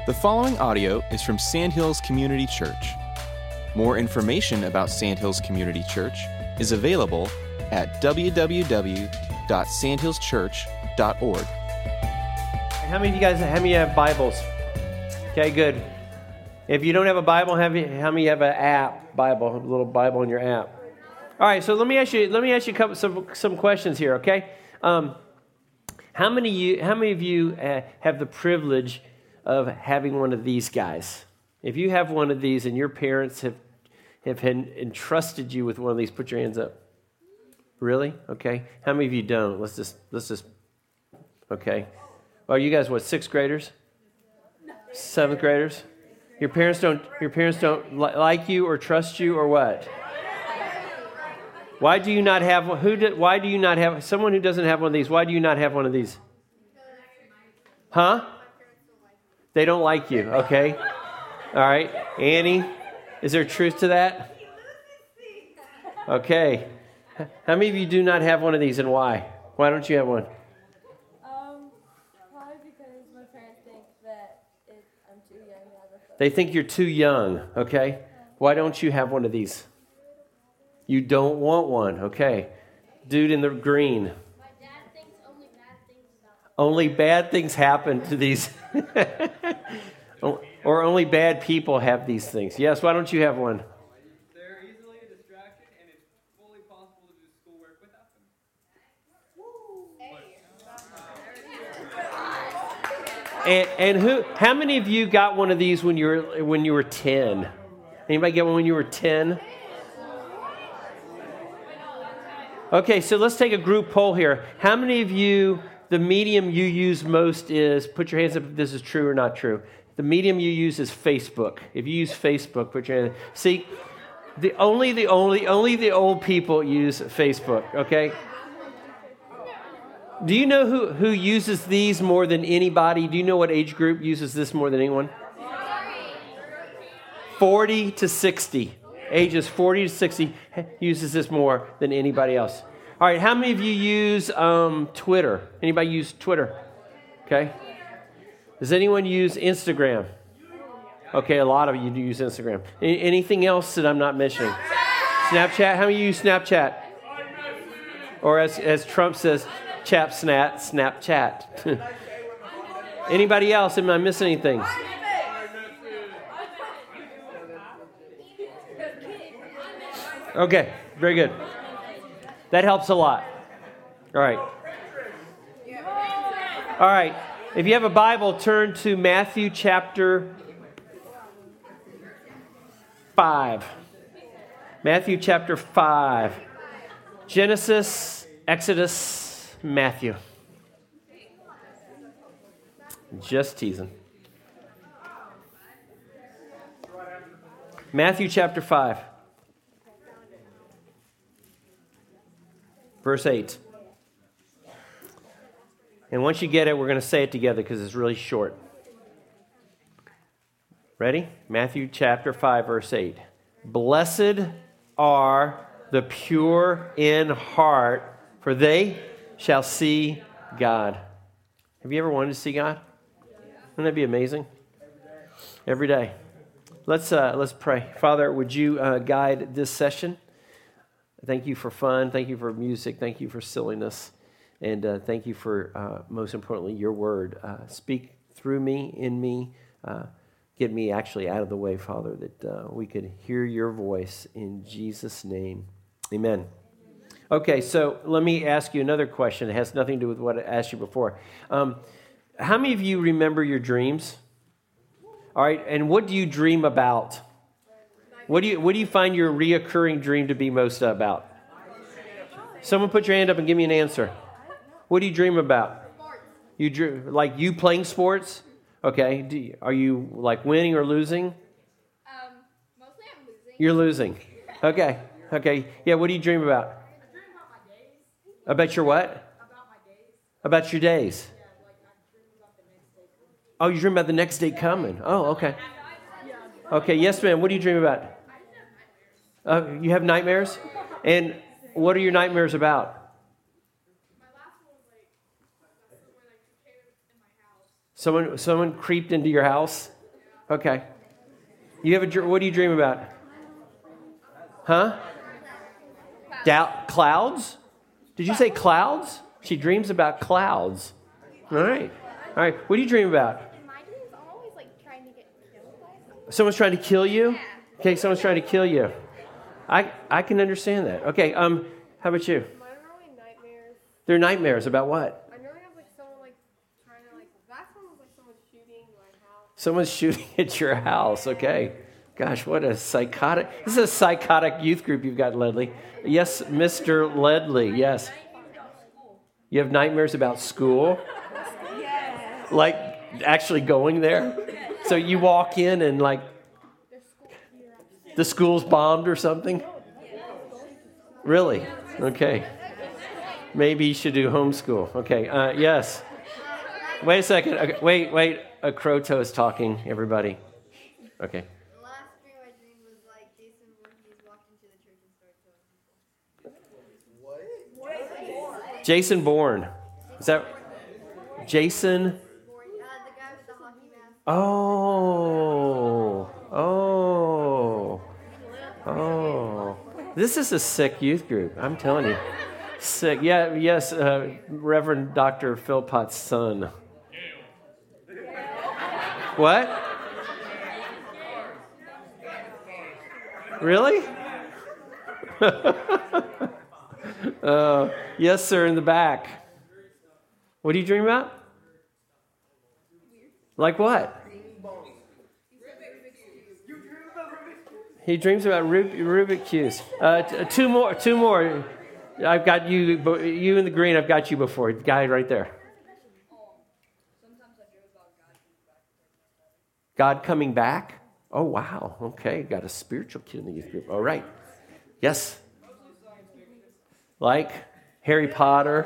The following audio is from Sandhills Community Church. More information about Sandhills Community Church is available at www.sandhillschurch.org. How many of you have Bibles? Okay, good. If you don't have a Bible, how many of you have an app Bible, a little Bible in your app? All right, so let me ask you some questions here, okay? How many of you have the privilege of having one of these guys? If you have one of these and your parents have entrusted you with one of these, put your hands up. Really? Okay. How many of you don't? Let's just. Okay. Are you guys what? 6th graders? 7th graders? Your parents don't like you or trust you or what? Why do you not have one? Why do you not have someone who doesn't have one of these? Why do you not have one of these? Huh? They don't like you. Okay. All right. Annie, is there truth to that? Okay. How many of you do not have one of these and why? Why don't you have one? Probably because my parents think that I'm too young to have a phone. They think you're too young, okay? Why don't you have one of these? You don't want one, okay. Dude in the green. My dad thinks only bad things about me. Only bad things happen to these. Or only bad people have these things. Yes, why don't you have one? They're easily a distraction, and it's fully possible to do schoolwork without them. And how many of you got one of these when you were 10? Anybody get one when you were 10? Okay, so let's take a group poll here. How many of you, the medium you use most is, put your hands up if this is true or not true. The medium you use is Facebook. If you use Facebook, put your hand up. See, only the old people use Facebook, okay? Do you know who uses these more than anybody? Do you know what age group uses this more than anyone? 40 to 60. Ages 40 to 60 uses this more than anybody else. All right, how many of you use Twitter? Anybody use Twitter? Okay. Does anyone use Instagram? Okay, a lot of you do use Instagram. Anything else that I'm not mentioning? Snapchat? How many of you use Snapchat? Or as Trump says, Snapchat. Anybody else? Am I missing anything? Okay, very good. That helps a lot. All right. All right. If you have a Bible, turn to Matthew chapter 5. Matthew chapter 5. Genesis, Exodus, Matthew. Just teasing. Matthew chapter 5. Verse 8. And once you get it, we're going to say it together because it's really short. Ready? Matthew chapter 5, verse 8. Blessed are the pure in heart, for they shall see God. Have you ever wanted to see God? Wouldn't that be amazing? Every day. Let's pray. Father, would you guide this session? Thank you for fun. Thank you for music. Thank you for silliness. And thank you for, most importantly, your word. Speak through me, in me. Get me actually out of the way, Father, that we could hear your voice in Jesus' name. Amen. Okay, so let me ask you another question. It has nothing to do with what I asked you before. How many of you remember your dreams? All right, and what do you dream about? What do you find your reoccurring dream to be most about? Someone put your hand up and give me an answer. What do you dream about? You dream like you playing sports? Okay. Are you like winning or losing? Mostly I'm losing. You're losing. Okay. Okay. Yeah. What do you dream about? I dream about my days. About your what? About my days. About your days. Yeah, like I dream about the next day coming. Oh, you dream about the next day coming. Oh, okay. Okay. Yes, ma'am. What do you dream about? You have nightmares? And what are your nightmares about? My last one was like, where like came in my house. Someone creeped into your house? Okay. You have what do you dream about? Huh? Clouds? Did you say clouds? She dreams about clouds. All right. All right. What do you dream about? In my dreams, I'm always like trying to get killed by someone. Someone's trying to kill you? Yeah. Okay, someone's trying to kill you. I can understand that. Okay, how about you? Mine are only nightmares. They're nightmares about what? I normally have like someone like trying to like. Last one was like someone shooting my house. Someone's shooting at your house. Okay. Gosh, what a psychotic. This is a psychotic youth group you've got, Ledley. Yes, Mr. Ledley. Yes. You have nightmares about school? Yes. Like actually going there? So you walk in and like the school's bombed or something? Really? Okay. Maybe you should do homeschool. Okay. Yes. Wait a second. Okay. Wait. A Croto is talking, everybody. Okay. The last dream I dreamed was like Jason Voorhees walked into the church and started killing people. Jason Bourne. Is that Jason? The guy with the hockey mask. Oh. This is a sick youth group. I'm telling you. Sick. Yeah, yes, Reverend Dr. Philpott's son. What? Really? Yes, sir, in the back. What do you dream about? Like what? He dreams about Rubik's cubes. Two more. I've got you in the green. I've got you before. The guy right there. God coming back? Oh, wow. Okay, got a spiritual kid in the youth group. All right. Yes? Like Harry Potter?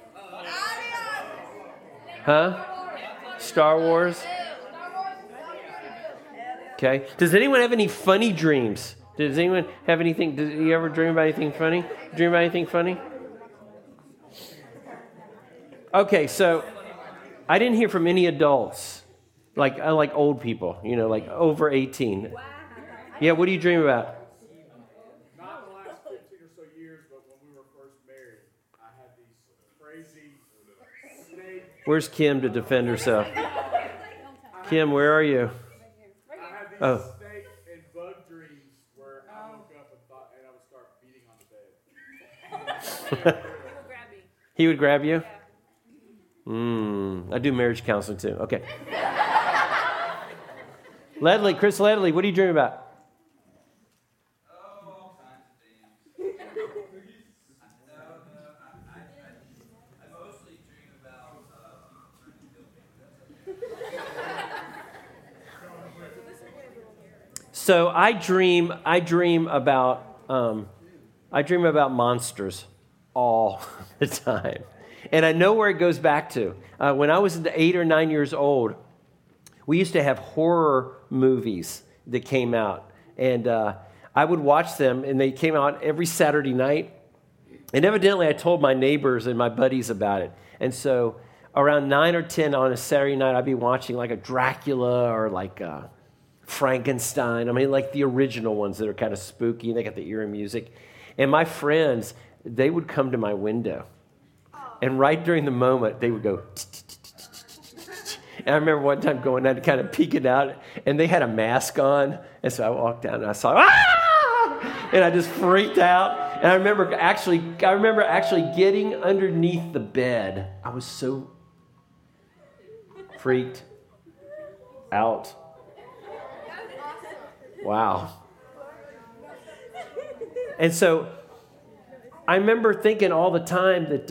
Huh? Star Wars? Okay. Does anyone have any funny dreams? Does anyone have anything? Did you ever dream about anything funny? Dream about anything funny? Okay, so I didn't hear from any adults. Like old people, like over 18. Wow. Yeah, what do you dream about? Not in the last 15 or so years, but when we were first married, I had these crazy snake. Where's Kim to defend herself? Kim, where are you? I had these snake and bug dreams where I woke up and I would start beating on the bed. He would grab you? I do marriage counseling too. Okay. Chris Ledley, what do you dream about? All kinds of things. I mostly dream about So I dream about monsters all the time. And I know where it goes back to. When I was 8 or 9 years old, we used to have horror movies that came out. And I would watch them, and they came out every Saturday night. And evidently, I told my neighbors and my buddies about it. And so around 9 or 10 on a Saturday night, I'd be watching like a Dracula or like Frankenstein. I mean, like the original ones that are kind of spooky, and they got the eerie music. And my friends, they would come to my window. And right during the moment, they would go... And I remember one time going out and kind of peeking out, and they had a mask on. And so I walked down and I saw, ah! And I just freaked out. And I remember actually getting underneath the bed. I was so freaked out. Wow. And so I remember thinking all the time that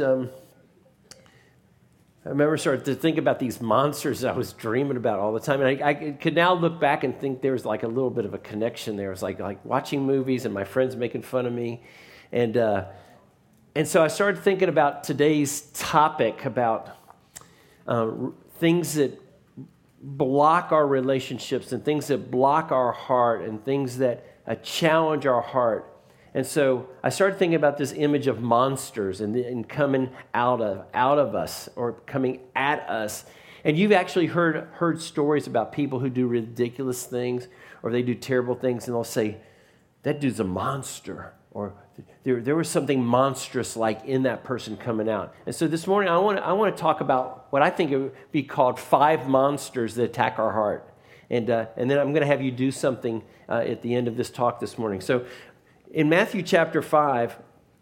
I remember starting to think about these monsters I was dreaming about all the time. And I could now look back and think there was like a little bit of a connection there. It was like watching movies and my friends making fun of me. And so I started thinking about today's topic about things that block our relationships and things that block our heart and things that challenge our heart. And so I started thinking about this image of monsters and coming out of us or coming at us. And you've actually heard stories about people who do ridiculous things or they do terrible things, and they'll say, that dude's a monster, or there was something monstrous like in that person coming out. And so this morning I want to talk about what I think it would be called 5 monsters that attack our heart. And then I'm going to have you do something at the end of this talk this morning. So in Matthew chapter 5,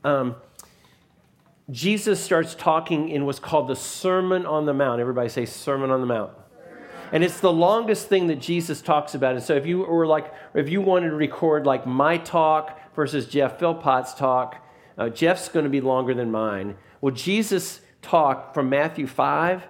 Jesus starts talking in what's called the Sermon on the Mount. Everybody say Sermon on the Mount. And it's the longest thing that Jesus talks about. And so if you wanted to record like my talk versus Jeff Philpott's talk, Jeff's going to be longer than mine. Well, Jesus' talk from Matthew 5,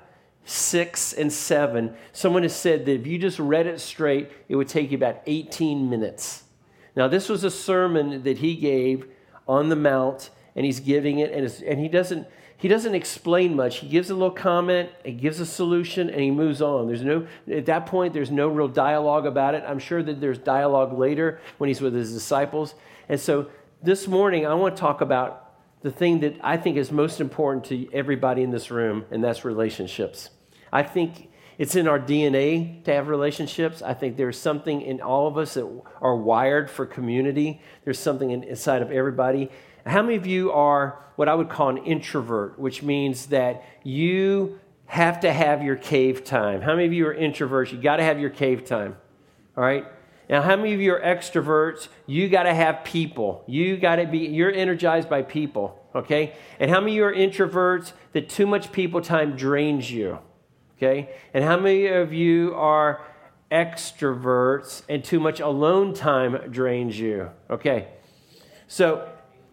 6, and 7, someone has said that if you just read it straight, it would take you about 18 minutes. Now, this was a sermon that he gave on the Mount, and he's giving it, and he doesn't explain much. He gives a little comment, he gives a solution, and he moves on. At that point, there's no real dialogue about it. I'm sure that there's dialogue later when he's with his disciples. And so this morning, I want to talk about the thing that I think is most important to everybody in this room, and that's relationships. I think it's in our DNA to have relationships. I think there's something in all of us that are wired for community. There's something inside of everybody. How many of you are what I would call an introvert, which means that you have to have your cave time? How many of you are introverts? You got to have your cave time, all right? Now, how many of you are extroverts? You got to have people. You're energized by people, okay? And how many of you are introverts that too much people time drains you, okay? And how many of you are extroverts and too much alone time drains you, okay? So,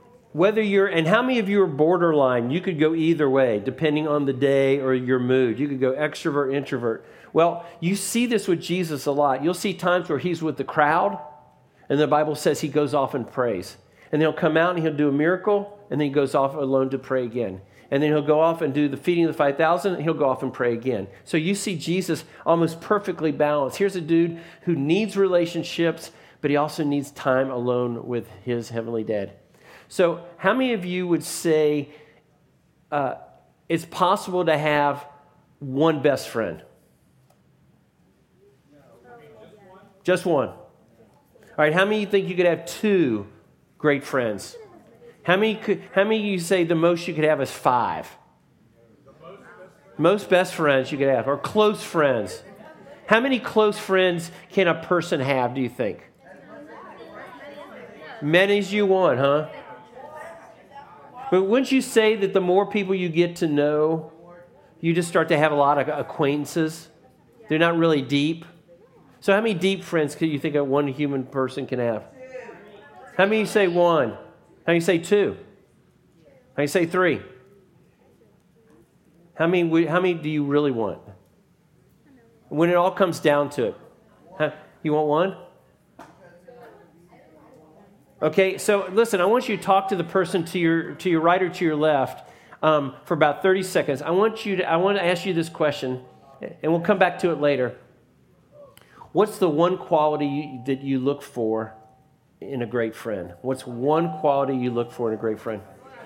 and how many of you are borderline? You could go either way, depending on the day or your mood. You could go extrovert, introvert. Well, you see this with Jesus a lot. You'll see times where he's with the crowd, and the Bible says he goes off and prays. And then he'll come out and he'll do a miracle, and then he goes off alone to pray again. And then he'll go off and do the feeding of the 5,000, and he'll go off and pray again. So you see Jesus almost perfectly balanced. Here's a dude who needs relationships, but he also needs time alone with his heavenly dad. So how many of you would say it's possible to have one best friend? Just one. All right, how many of you think you could have 2 great friends? How many of you say the most you could have is 5? Most best friends you could have, or close friends. How many close friends can a person have, do you think? Many as you want, huh? But wouldn't you say that the more people you get to know, you just start to have a lot of acquaintances? They're not really deep. So how many deep friends can you think of one human person can have? How many say 1? How many say 2? How many say 3? How many do you really want? When it all comes down to it, you want 1? Okay, so listen, I want you to talk to the person to your right or to your left for about 30 seconds. I want to ask you this question, and we'll come back to it later. What's the one quality that you look for in a great friend? What's one quality you look for in a great friend?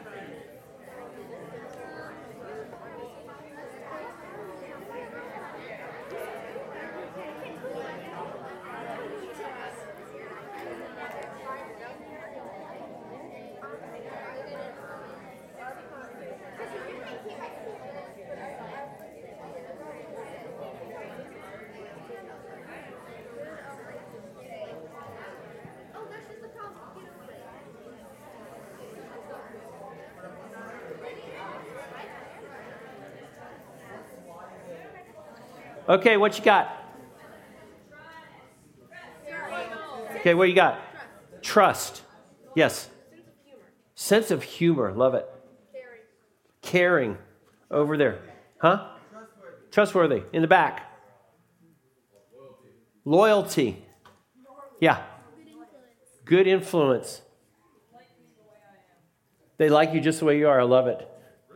Okay, what you got? Okay, what you got? Trust. Yes. Sense of humor. Love it. Caring. Over there. Huh? Trustworthy. In the back. Loyalty. Yeah. Good influence. They like you just the way you are. I love it.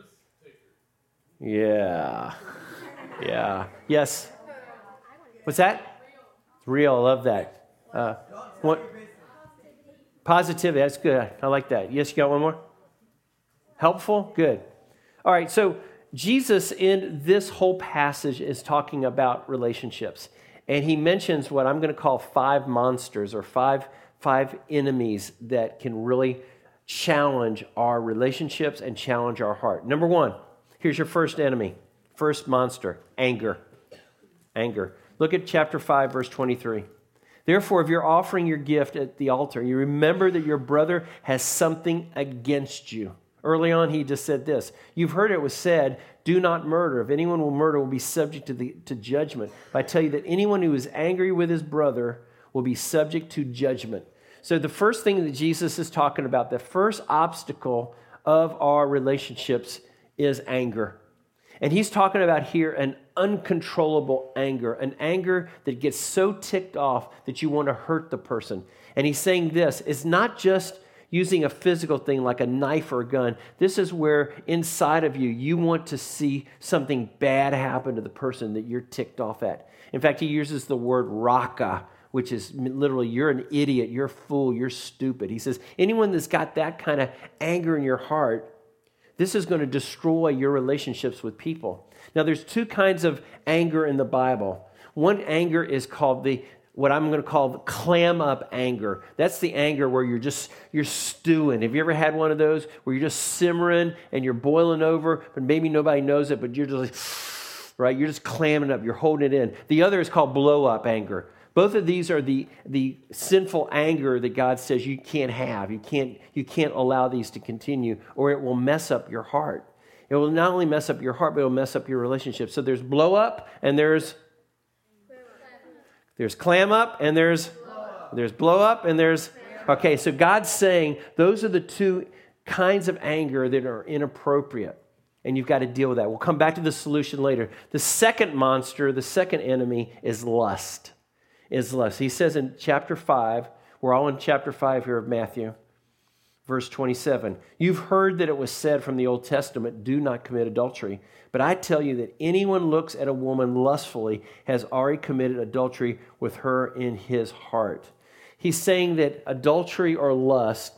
Yeah. Yeah. Yes. What's that? It's real. I love that. What? Positivity. That's good. I like that. Yes, you got one more? Helpful? Good. All right. So Jesus in this whole passage is talking about relationships. And he mentions what I'm going to call 5 monsters or five enemies that can really challenge our relationships and challenge our heart. Number 1, here's your first enemy, first monster, anger. Anger. Look at chapter 5, verse 23. Therefore, if you're offering your gift at the altar, you remember that your brother has something against you. Early on, he just said this. You've heard it was said, do not murder. If anyone will murder, will be subject to judgment. But I tell you that anyone who is angry with his brother will be subject to judgment. So the first thing that Jesus is talking about, the first obstacle of our relationships is anger. And he's talking about here an uncontrollable anger, an anger that gets so ticked off that you want to hurt the person. And he's saying this, it's not just using a physical thing like a knife or a gun. This is where inside of you, you want to see something bad happen to the person that you're ticked off at. In fact, he uses the word raka, which is literally, you're an idiot, you're a fool, you're stupid. He says, anyone that's got that kind of anger in your heart, this is going to destroy your relationships with people. Now, there's 2 kinds of anger in the Bible. One anger is called what I'm going to call the clam up anger. That's the anger where you're stewing. Have you ever had one of those where you're just simmering and you're boiling over, but maybe nobody knows it, but you're just like, right? You're just clamming up. You're holding it in. The other is called blow up anger. Both of these are the sinful anger that God says you can't have. You can't allow these to continue, or it will mess up your heart. It will not only mess up your heart, but it will mess up your relationship. So there's blow up, and there's clam up, and there's blow up, and there's... Okay, so God's saying those are the 2 kinds of anger that are inappropriate, and you've got to deal with that. We'll come back to the solution later. The second monster, the second enemy is lust. He says in chapter 5, we're all in chapter 5 here of Matthew, verse 27. You've heard that it was said from the Old Testament, do not commit adultery. But I tell you that anyone looks at a woman lustfully has already committed adultery with her in his heart. He's saying that adultery or lust,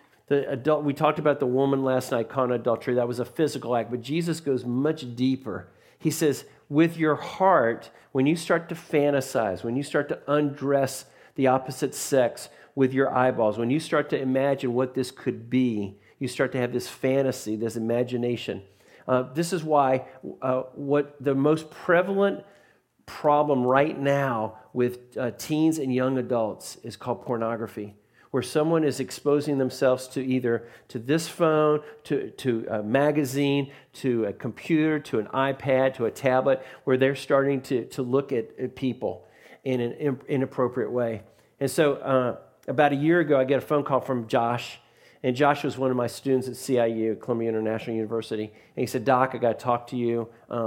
we talked about the woman last night caught in adultery. That was a physical act, but Jesus goes much deeper. He says, with your heart, when you start to fantasize, when you start to undress the opposite sex with your eyeballs, when you start to imagine what this could be, you start to have this fantasy, this imagination. This is why what the most prevalent problem right now with teens and young adults is called pornography, where someone is exposing themselves to either to this phone, to a magazine, to a computer, to an iPad, to a tablet, where they're starting to look at people in an inappropriate way. And so about a year ago, I get a phone call from Josh, and Josh was one of my students at CIU, Columbia International University, and he said, Doc, I got to talk to you.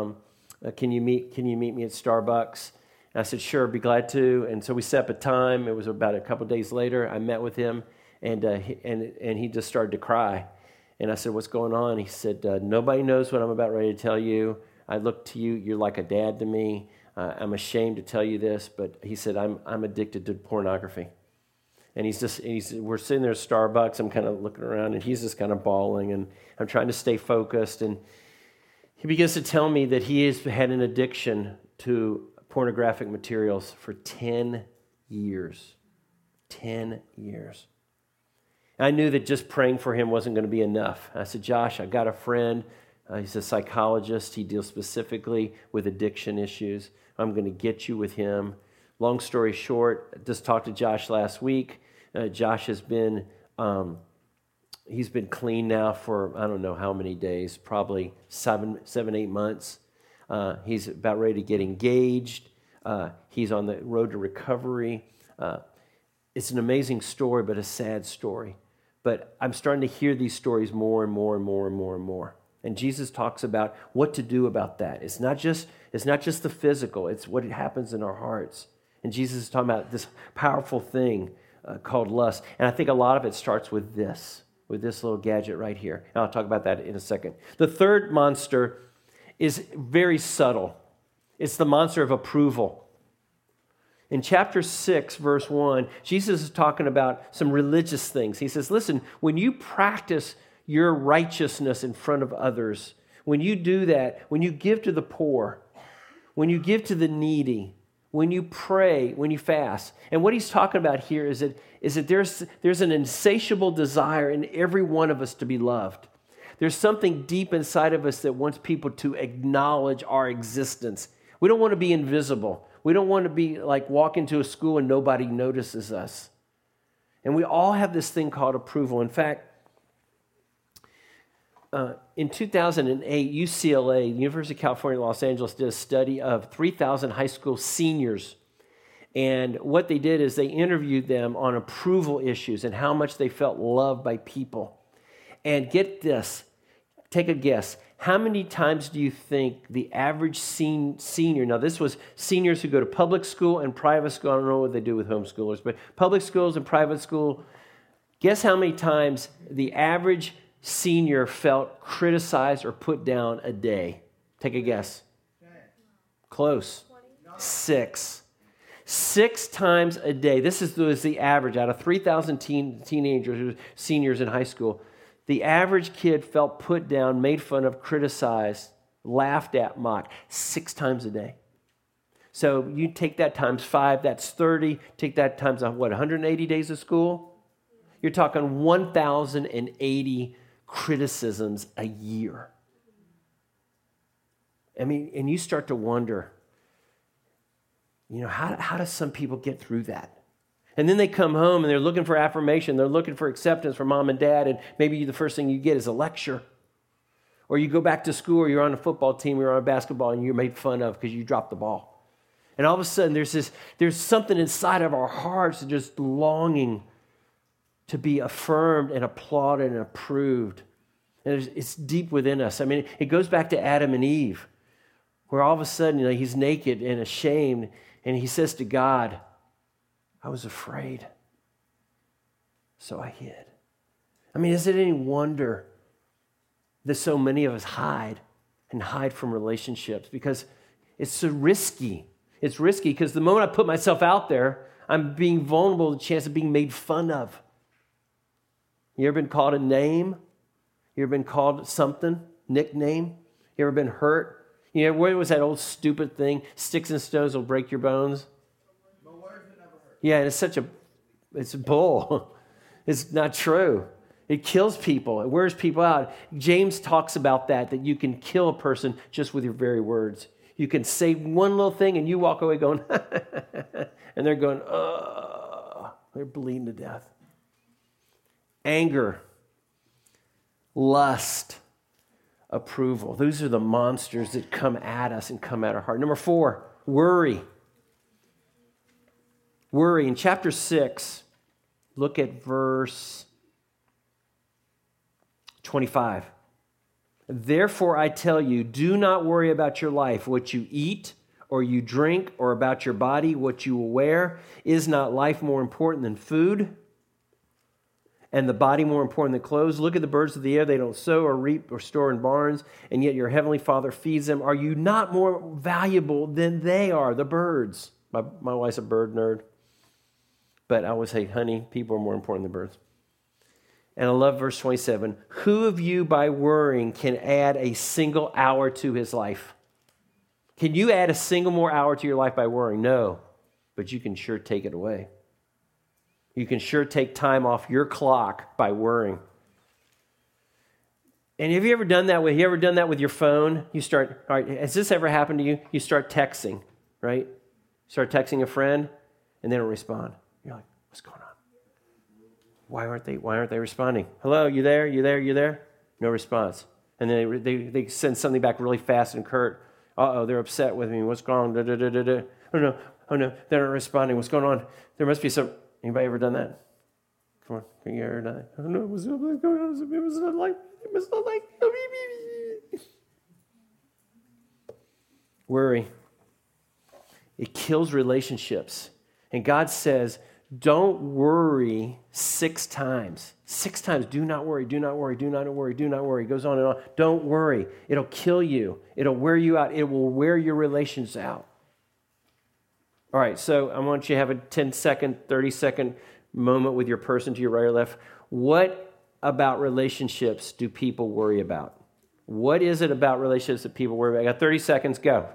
Can you meet me at Starbucks? And I said, sure, be glad to. And so we set up a time. It was about a couple of days later. I met with him, and he just started to cry. And I said, what's going on? He said, nobody knows what I'm about ready to tell you. I look to you. You're like a dad to me. I'm ashamed to tell you this, but he said, I'm addicted to pornography. And we're sitting there at Starbucks. I'm kind of looking around, and he's just kind of bawling, and I'm trying to stay focused. And he begins to tell me that he has had an addiction to pornographic materials for 10 years. 10 years. I knew that just praying for him wasn't going to be enough. I said, Josh, I got a friend. He's a psychologist. He deals specifically with addiction issues. I'm going to get you with him. Long story short, I just talked to Josh last week. Josh has been, he's been clean now for I don't know how many days, probably 7-8 months. He's about ready to get engaged. He's on the road to recovery. It's an amazing story, but a sad story. But I'm starting to hear these stories more and more and more and more and more. And Jesus talks about what to do about that. It's not just the physical, it's what happens in our hearts. And Jesus is talking about this powerful thing called lust. And I think a lot of it starts with this little gadget right here. And I'll talk about that in a second. The third monster is very subtle. It's the monster of approval. In chapter 6, verse 1, Jesus is talking about some religious things. He says, listen, when you practice your righteousness in front of others, when you do that, when you give to the poor, when you give to the needy, when you pray, when you fast. And what he's talking about here is that there's an insatiable desire in every one of us to be loved. There's something deep inside of us that wants people to acknowledge our existence. We don't want to be invisible. We don't want to be like walk into a school and nobody notices us. And we all have this thing called approval. In fact, in 2008, UCLA, University of California, Los Angeles, did a study of 3,000 high school seniors. And what they did is they interviewed them on approval issues and how much they felt loved by people. And get this, take a guess. How many times do you think the average senior, now this was seniors who go to public school and private school, I don't know what they do with homeschoolers, but public schools and private school, guess how many times the average senior felt criticized or put down a day? Take a guess. Close. 6. 6 times a day. This is the average out of 3,000 teenagers, seniors in high school. The average kid felt put down, made fun of, criticized, laughed at, mocked 6 times a day. So you take that times 5, that's 30. Take that times, 180 days of school? You're talking 1,080 criticisms a year. I mean, and you start to wonder, how do some people get through that? And then they come home and they're looking for affirmation. They're looking for acceptance from mom and dad. And maybe the first thing you get is a lecture. Or you go back to school, or you're on a football team, or you're on a basketball, and you're made fun of because you dropped the ball. And all of a sudden, there's something inside of our hearts just longing to be affirmed and applauded and approved. And it's deep within us. I mean, it goes back to Adam and Eve, where all of a sudden, he's naked and ashamed, and he says to God, I was afraid, so I hid. I mean, is it any wonder that so many of us hide from relationships? Because it's so risky. It's risky because the moment I put myself out there, I'm being vulnerable to the chance of being made fun of. You ever been called a name? You ever been called something, nickname? You ever been hurt? What was that old stupid thing? Sticks and stones will break your bones. Yeah, and it's a bull. It's not true. It kills people. It wears people out. James talks about that you can kill a person just with your very words. You can say one little thing and you walk away going, and they're going, they're bleeding to death. Anger, lust, approval. Those are the monsters that come at us and come at our heart. Number 4, worry. Worry. In chapter 6, look at verse 25. Therefore, I tell you, do not worry about your life, what you eat or you drink, or about your body, what you will wear. Is not life more important than food, and the body more important than clothes? Look at the birds of the air. They don't sow or reap or store in barns, and yet your heavenly Father feeds them. Are you not more valuable than they are, the birds? My wife's a bird nerd. But I always say, honey, people are more important than birds. And I love verse 27. Who of you by worrying can add a single hour to his life? Can you add a single more hour to your life by worrying? No, but you can sure take it away. You can sure take time off your clock by worrying. And have you ever done that with your phone? You start, all right, has this ever happened to you? You start texting, right? Start texting a friend and they don't respond. You're like, what's going on? Why aren't they responding? Hello, you there? You there? You there? No response. And then they send something back really fast and curt. Uh-oh, they're upset with me. What's going on? Da, da, da, da, da. Oh no, they're not responding. What's going on? There must be some. Anybody ever done that? Come on, can you ever done that? I don't know. It was not like. Worry. It kills relationships. And God says, don't worry 6 times. 6 times. Do not worry, do not worry, do not worry, do not worry. It goes on and on. Don't worry. It'll kill you. It'll wear you out. It will wear your relations out. All right, so I want you to have a 10-second, 30-second moment with your person to your right or left. What about relationships do people worry about? What is it about relationships that people worry about? I got 30 seconds. Go.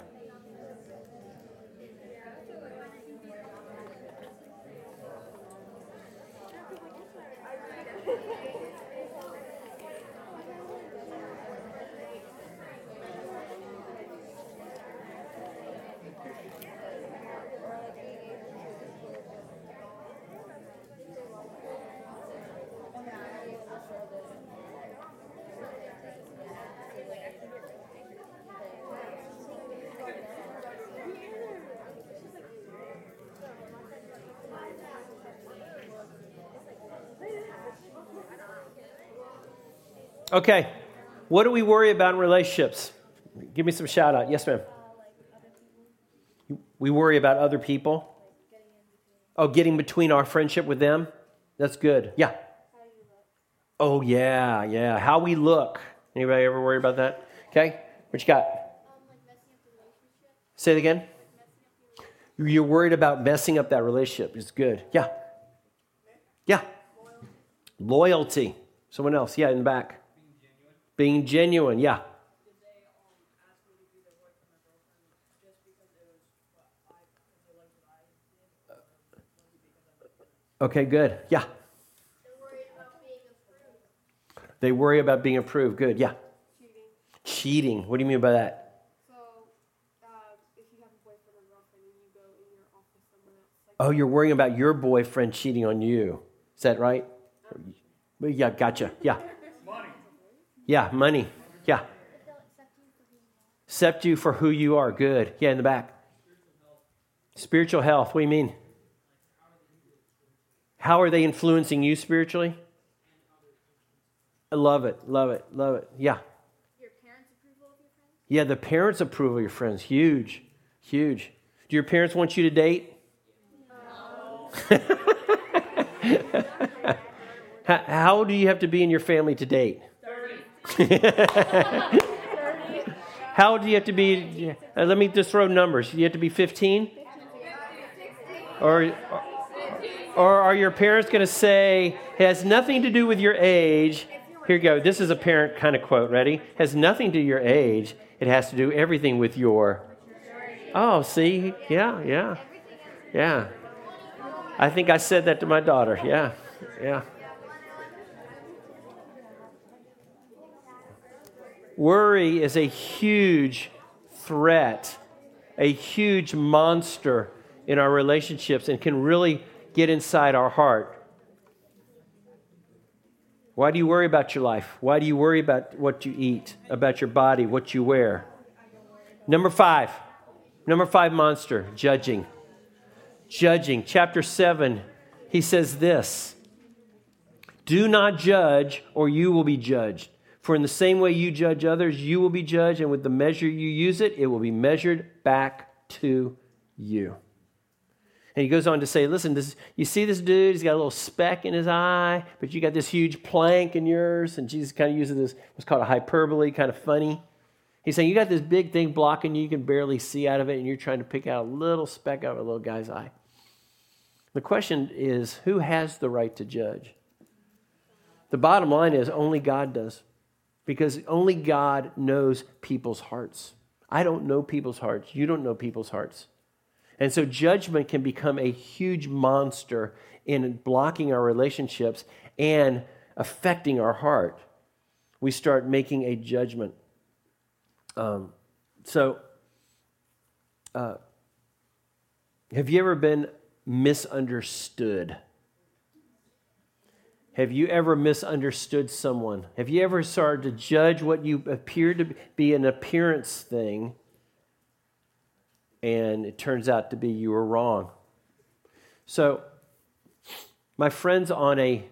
Okay, what do we worry about in relationships? Give me some shout out. Yes, ma'am. We worry about other people. Oh, getting between our friendship with them? That's good. Yeah. Oh, yeah. How we look. Anybody ever worry about that? Okay, what you got? Say it again. You're worried about messing up that relationship. It's good. Yeah. Loyalty. Someone else. Yeah, in the back. Being genuine, yeah. Did they ask me to be their boyfriend or girlfriend just because it was what they liked what I did? Okay, good. Yeah. They worry about being approved. Good. Yeah. Cheating. What do you mean by that? So, if you have a boyfriend or girlfriend and you go in your office, someone else. Oh, you're worrying about your boyfriend cheating on you. Is that right? Yeah, gotcha. Yeah. Yeah, money. Yeah. Accept you for who you are. Good. Yeah, in the back. Spiritual health. What do you mean? How are they influencing you spiritually? I love it. Yeah. Your parents' approval of your friends? Yeah, the parents' approval of your friends. Huge. Do your parents want you to date? No. How old do you have to be in your family to date? 30. How old do you have to be? Let me just throw numbers. You have to be 15? Or are your parents going to say, it has nothing to do with your age? Here you go. This is a parent kind of quote. Ready? Has nothing to your age. It has to do everything with your... Oh, see? Yeah. I think I said that to my daughter. Yeah. Worry is a huge threat, a huge monster in our relationships and can really get inside our heart. Why do you worry about your life? Why do you worry about what you eat, about your body, what you wear? Number five monster, judging. Chapter 7, he says this, do not judge or you will be judged. For in the same way you judge others, you will be judged, and with the measure you use it will be measured back to you. And he goes on to say, listen, you see this dude, he's got a little speck in his eye, but you got this huge plank in yours, and Jesus kind of uses this, what's called a hyperbole, kind of funny. He's saying, you got this big thing blocking you can barely see out of it, and you're trying to pick out a little speck out of a little guy's eye. The question is, who has the right to judge? The bottom line is, only God does. Because only God knows people's hearts. I don't know people's hearts. You don't know people's hearts. And so judgment can become a huge monster in blocking our relationships and affecting our heart. We start making a judgment. Have you ever been misunderstood? Have you ever misunderstood someone? Have you ever started to judge what you appear to be an appearance thing, and it turns out to be you were wrong? So, my friend's on a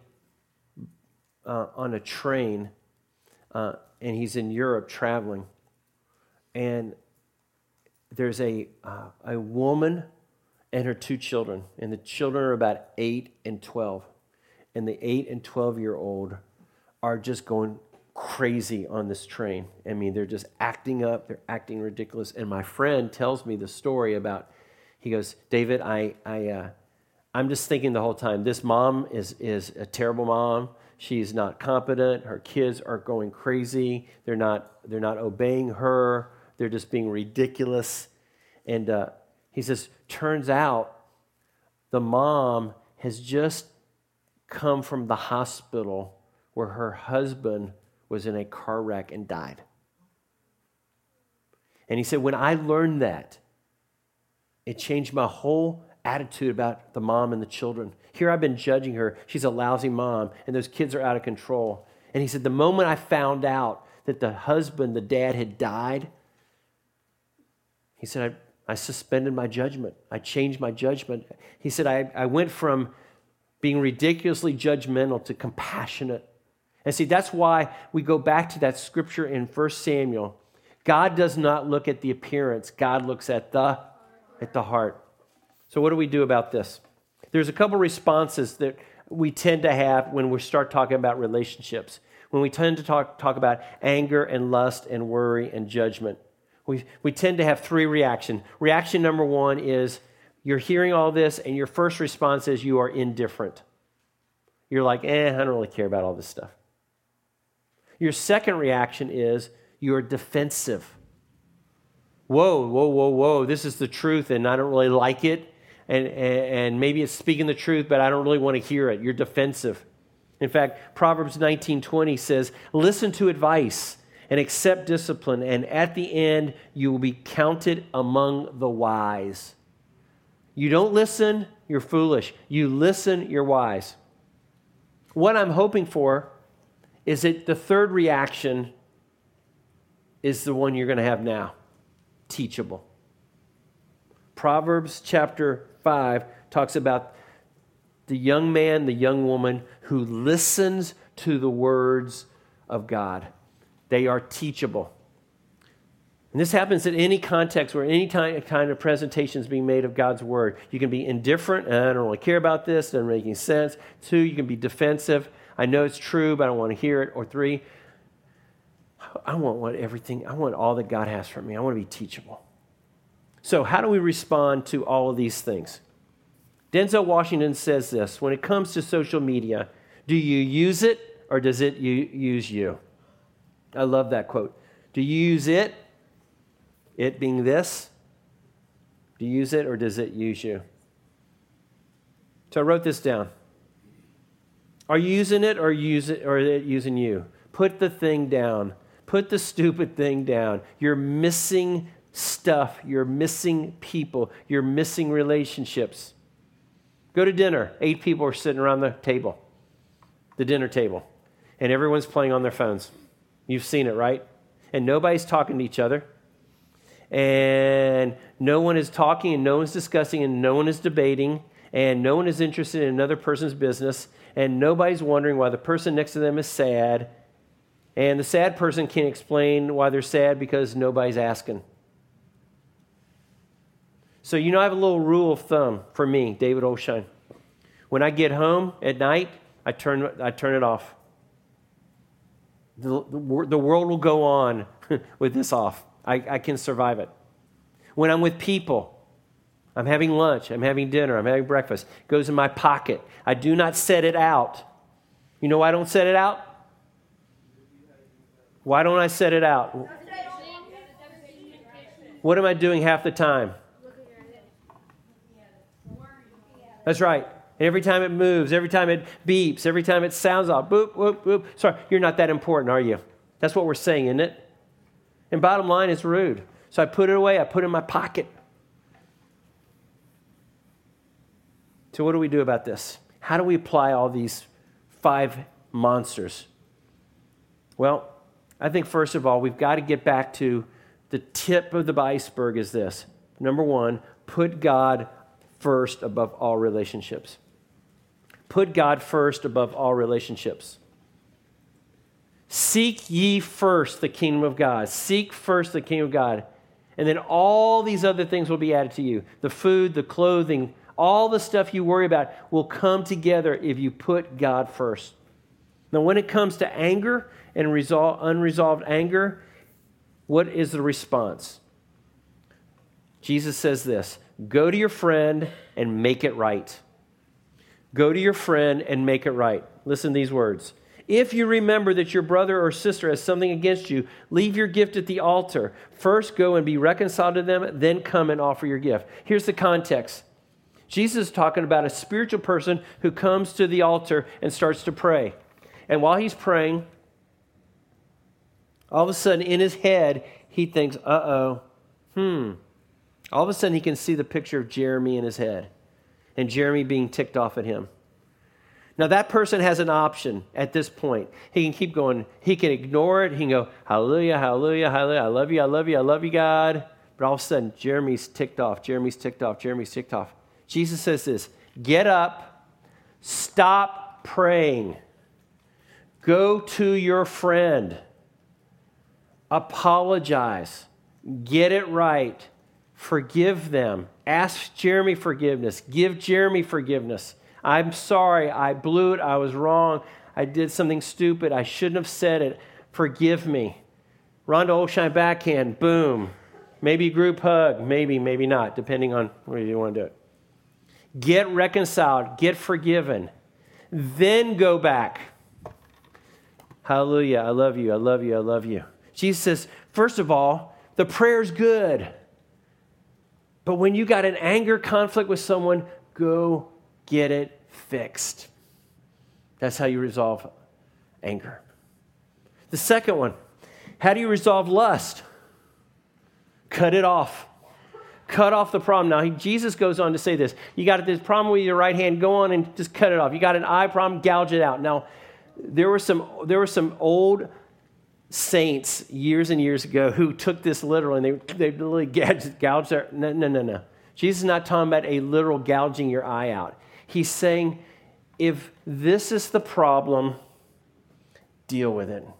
train, and he's in Europe traveling, and there's a woman and her 2 children, and the children are about 8 and 12. And the 8 and 12-year-old are just going crazy on this train. I mean, they're just acting up. They're acting ridiculous. And my friend tells me the story about, he goes, David, I'm just thinking the whole time, this mom is a terrible mom. She's not competent. Her kids are going crazy. They're not obeying her. They're just being ridiculous. And he says, turns out the mom has just come from the hospital where her husband was in a car wreck and died. And he said, when I learned that, it changed my whole attitude about the mom and the children. Here I've been judging her. She's a lousy mom, and those kids are out of control. And he said, the moment I found out that the husband, the dad, had died, he said, I suspended my judgment. I changed my judgment. He said, I went from being ridiculously judgmental to compassionate. And see, that's why we go back to that scripture in 1 Samuel. God does not look at the appearance. God looks at the heart. So what do we do about this? There's a couple responses that we tend to have when we start talking about relationships. When we tend to talk about anger and lust and worry and judgment. We tend to have three reactions. Reaction number one is you're hearing all this and your first response is you are indifferent. You're like, I don't really care about all this stuff. Your second reaction is you're defensive. Whoa, this is the truth and I don't really like it. And maybe it's speaking the truth, but I don't really want to hear it. You're defensive. In fact, Proverbs 19:20 says, listen to advice and accept discipline, and at the end, you will be counted among the wise. You don't listen, you're foolish. You listen, you're wise. What I'm hoping for is that the third reaction is the one you're going to have now. Teachable. Proverbs chapter 5 talks about the young man, the young woman who listens to the words of God. They are teachable. And this happens in any context where any kind of presentation is being made of God's word. You can be indifferent, I don't really care about this, doesn't make any sense. 2, you can be defensive. I know it's true, but I don't want to hear it. Or 3, I want all that God has for me. I want to be teachable. So how do we respond to all of these things? Denzel Washington says this, when it comes to social media, do you use it or does it use you? I love that quote. Do you use it being this? Do you use it or does it use you? So I wrote this down. Are you using it or is it using you? Put the thing down. Put the stupid thing down. You're missing stuff. You're missing people. You're missing relationships. Go to dinner. 8 people are sitting around the dinner table, and everyone's playing on their phones. You've seen it, right? And nobody's talking to each other. And no one is talking, and no one's discussing, and no one is debating, and no one is interested in another person's business, and nobody's wondering why the person next to them is sad. And the sad person can't explain why they're sad because nobody's asking. So, I have a little rule of thumb for me, David Olshine. When I get home at night, I turn it off. The world will go on with this off. I can survive it. When I'm with people, I'm having lunch, I'm having dinner, I'm having breakfast, it goes in my pocket. I do not set it out. You know why I don't set it out? Why don't I set it out? What am I doing half the time? That's right. And every time it moves, every time it beeps, every time it sounds off, boop, boop, boop. Sorry, you're not that important, are you? That's what we're saying, isn't it? And bottom line, it's rude. So I put it away. I put it in my pocket. So what do we do about this? How do we apply all these 5 monsters? Well, I think first of all, we've got to get back to the tip of the iceberg is this. Number 1, put God first above all relationships. Put God first above all relationships. Seek ye first the kingdom of God. Seek first the kingdom of God. And then all these other things will be added to you. The food, the clothing, all the stuff you worry about will come together if you put God first. Now, when it comes to anger and unresolved anger, what is the response? Jesus says this, go to your friend and make it right. Go to your friend and make it right. Listen to these words. If you remember that your brother or sister has something against you, leave your gift at the altar. First go and be reconciled to them, then come and offer your gift. Here's the context. Jesus is talking about a spiritual person who comes to the altar and starts to pray. And while he's praying, all of a sudden in his head, he thinks, All of a sudden he can see the picture of Jeremy in his head and Jeremy being ticked off at him. Now, that person has an option at this point. He can keep going. He can ignore it. He can go, hallelujah, hallelujah, hallelujah. I love you, I love you, I love you, God. But all of a sudden, Jeremy's ticked off. Jeremy's ticked off. Jeremy's ticked off. Jesus says this, get up, stop praying. Go to your friend. Apologize. Get it right. Forgive them. Ask Jeremy forgiveness. Give Jeremy forgiveness. I'm sorry, I blew it, I was wrong, I did something stupid, I shouldn't have said it, forgive me. Rondo Oshine backhand, boom. Maybe group hug, maybe not, depending on where you want to do it. Get reconciled, get forgiven. Then go back. Hallelujah, I love you, I love you, I love you. Jesus says, first of all, the prayer's good. But when you got an anger conflict with someone, go get it fixed. That's how you resolve anger. The second one, how do you resolve lust? Cut it off. Cut off the problem. Now, Jesus goes on to say this. You got this problem with your right hand, go on and just cut it off. You got an eye problem, gouge it out. Now, there were some old saints years and years ago who took this literal and they literally gouged their... No. Jesus is not talking about a literal gouging your eye out. He's saying, if this is the problem, deal with it.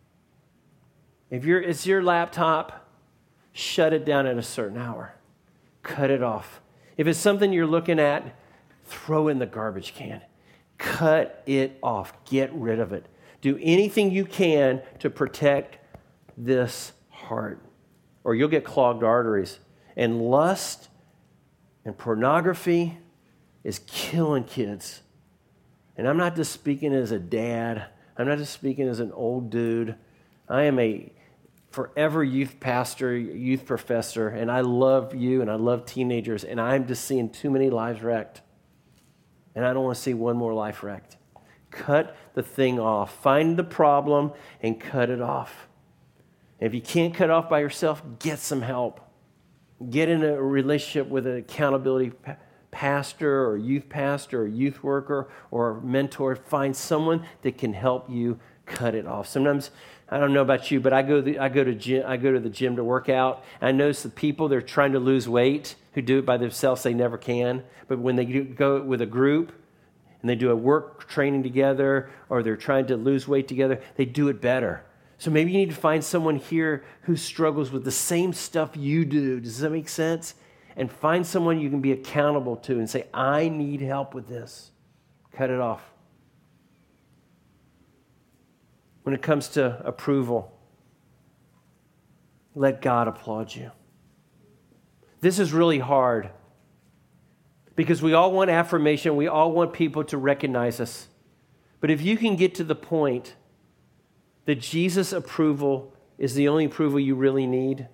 If it's your laptop, shut it down at a certain hour. Cut it off. If it's something you're looking at, throw it in the garbage can. Cut it off. Get rid of it. Do anything you can to protect this heart, or you'll get clogged arteries. And lust and pornography is killing kids. And I'm not just speaking as a dad. I'm not just speaking as an old dude. I am a forever youth pastor, youth professor, and I love you and I love teenagers, and I'm just seeing too many lives wrecked. And I don't want to see one more life wrecked. Cut the thing off. Find the problem and cut it off. And if you can't cut it off by yourself, get some help. Get in a relationship with an accountability pastor or youth worker or mentor. Find someone that can help you cut it off. Sometimes, I don't know about you, but I go to the gym to work out. And I notice the people, they're trying to lose weight who do it by themselves, they never can. But when they go with a group and they do a work training together, or they're trying to lose weight together, they do it better. So maybe you need to find someone here who struggles with the same stuff you do. Does that make sense? And find someone you can be accountable to and say, I need help with this. Cut it off. When it comes to approval, let God applaud you. This is really hard because we all want affirmation. We all want people to recognize us. But if you can get to the point that Jesus' approval is the only approval you really need,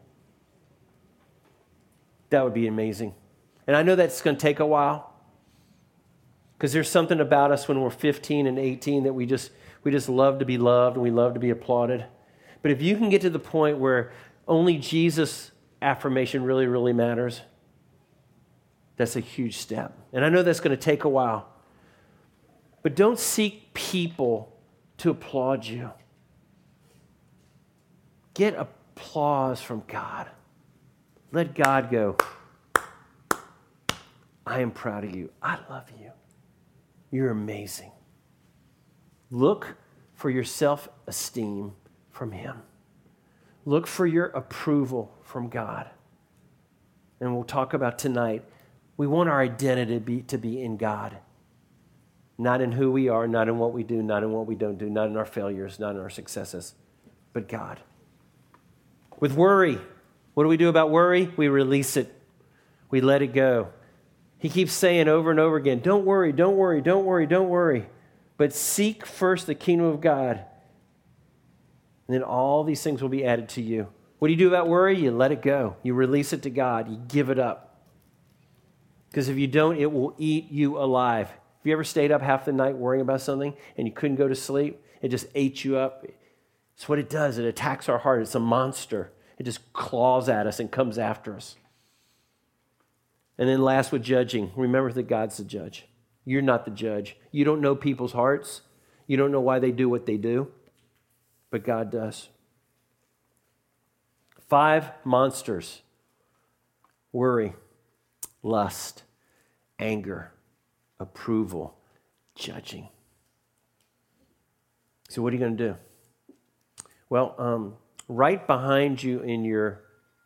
that would be amazing. And I know that's going to take a while because there's something about us when we're 15 and 18 that we just love to be loved and we love to be applauded. But if you can get to the point where only Jesus' affirmation really, really matters, that's a huge step. And I know that's going to take a while. But don't seek people to applaud you. Get applause from God. Let God go, I am proud of you. I love you. You're amazing. Look for your self-esteem from Him. Look for your approval from God. And we'll talk about tonight, we want our identity to be in God. Not in who we are, not in what we do, not in what we don't do, not in our failures, not in our successes, but God. With worry, what do we do about worry? We release it. We let it go. He keeps saying over and over again, don't worry, don't worry, don't worry, don't worry. But seek first the kingdom of God, and then all these things will be added to you. What do you do about worry? You let it go. You release it to God. You give it up. Because if you don't, it will eat you alive. Have you ever stayed up half the night worrying about something and you couldn't go to sleep? It just ate you up. It's what it does. It attacks our heart. It's a monster. It just claws at us and comes after us. And then last with judging. Remember that God's the judge. You're not the judge. You don't know people's hearts. You don't know why they do what they do. But God does. 5 monsters: worry, lust, anger, approval, judging. So what are you going to do? Well, right behind you in your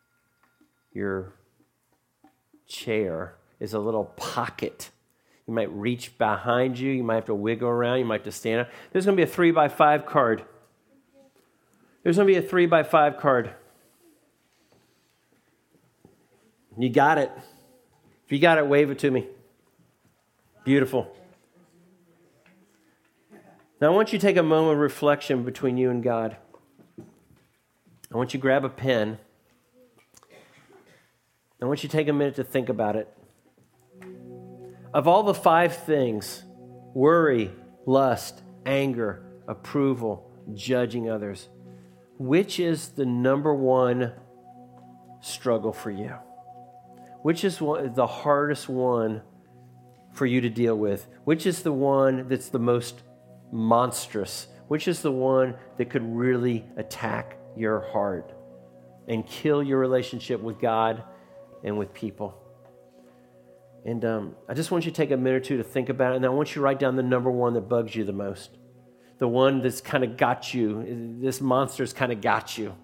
chair is a little pocket. You might reach behind you. You might have to wiggle around. You might have to stand up. There's going to be a 3x5 card. There's going to be a 3x5 card. You got it. If you got it, wave it to me. Beautiful. Now I want you to take a moment of reflection between you and God. I want you to grab a pen. I want you to take a minute to think about it. Of all the 5 things, worry, lust, anger, approval, judging others, which is the number one struggle for you? Which is the hardest one for you to deal with? Which is the one that's the most monstrous? Which is the one that could really attack your heart and kill your relationship with God and with people? And I just want you to take a minute or two to think about it, and I want you to write down the number one that bugs you the most. The one that's kind of got you. This monster's kind of got you.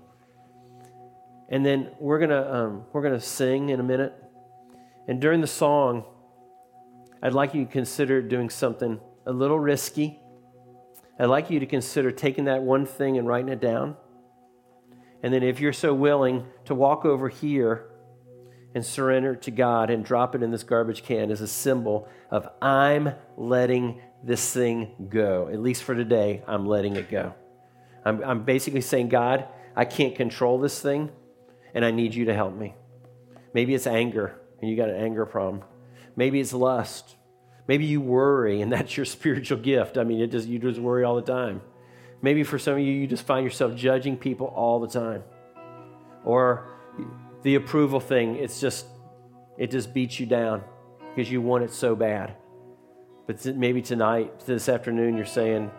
And then we're gonna sing in a minute. And during the song, I'd like you to consider doing something a little risky. I'd like you to consider taking that one thing and writing it down. And then if you're so willing to walk over here and surrender to God and drop it in this garbage can as a symbol of I'm letting this thing go. At least for today, I'm letting it go. I'm basically saying, God, I can't control this thing, and I need you to help me. Maybe it's anger, and you got an anger problem. Maybe it's lust. Maybe you worry, and that's your spiritual gift. I mean, you just worry all the time. Maybe for some of you, you just find yourself judging people all the time. Or the approval thing, it just beats you down because you want it so bad. But maybe tonight, this afternoon, you're saying,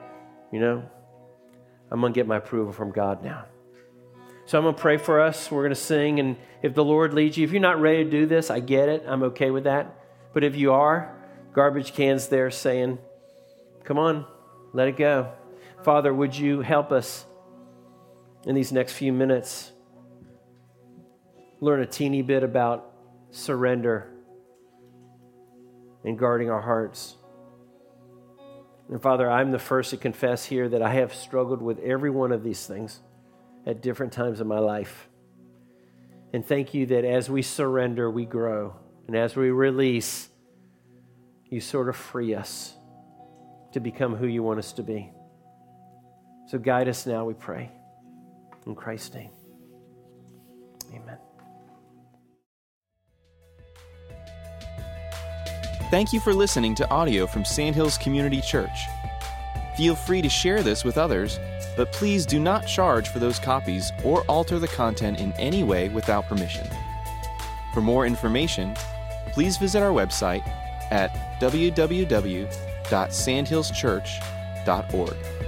I'm going to get my approval from God now. So I'm going to pray for us. We're going to sing, and if the Lord leads you, if you're not ready to do this, I get it. I'm okay with that. But if you are, garbage cans there saying, come on, let it go. Father, would you help us in these next few minutes learn a teeny bit about surrender and guarding our hearts. And Father, I'm the first to confess here that I have struggled with every one of these things at different times in my life. And thank you that as we surrender, we grow. And as we release, you sort of free us to become who you want us to be. So guide us now, we pray. In Christ's name, amen. Thank you for listening to audio from Sandhills Community Church. Feel free to share this with others, but please do not charge for those copies or alter the content in any way without permission. For more information, please visit our website at www.sandhillschurch.org.